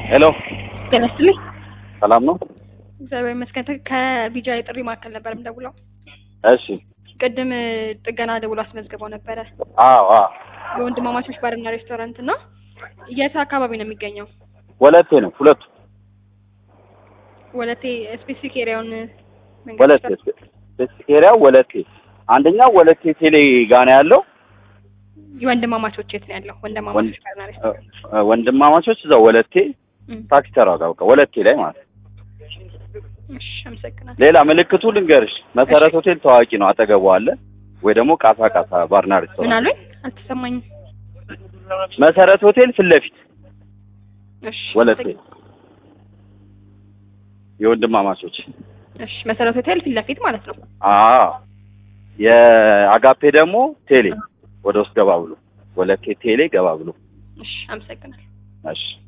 ሄሎ ተነስተልኝ ሰላም ነው? እግዚአብሔር ይመስገን። ከቢጃይ ጥሪ ማዕከል ነበር የምደውለው። እሺ ቅድም ጥገና ደውሎ አስመዝግበው ነበረ። አዎ የወንድማማቾች ባርና ሬስቶራንት እና የት አካባቢ ነው የሚገኘው? ወለቴ ነው ሁለቱ። ወለቴ ስፔሲፊክ ኤሪያውን ወለቴ ስፔሲፊክ ኤሪያው ወለቴ። አንደኛው ወለቴ ቴሌ ጋር ነው ያለው። የወንድማማቾች የት ነው ያለው? ወንድማማቾች ባርና ሬስቶራንት ወንድማማቾች እዛው ወለቴ ታክሲ ተራ ጋር በቃ ወለቴ ላይ ማለት ነው። እሺ አመሰግናለሁ። ሌላ ምልክቱ ልንገርሽ፣ መሰረት ሆቴል ታዋቂ ነው፣ አጠገቡ አለ። ወይ ደግሞ ቃሳ ባርና ሬስቶራንት። ምን አሉኝ? አልተሰማኝም። መሰረት ሆቴል ፊት ለፊት እሺ ወለቴ የወንድማማቾች። እሺ መሰረት ሆቴል ፊት ለፊት ማለት ነው። የአጋፔ ደግሞ ቴሌ ወደ ውስጥ ገባ ብሎ ወለቴ ቴሌ ገባ ብሎ። እሺ አመሰግናለሁ። እሺ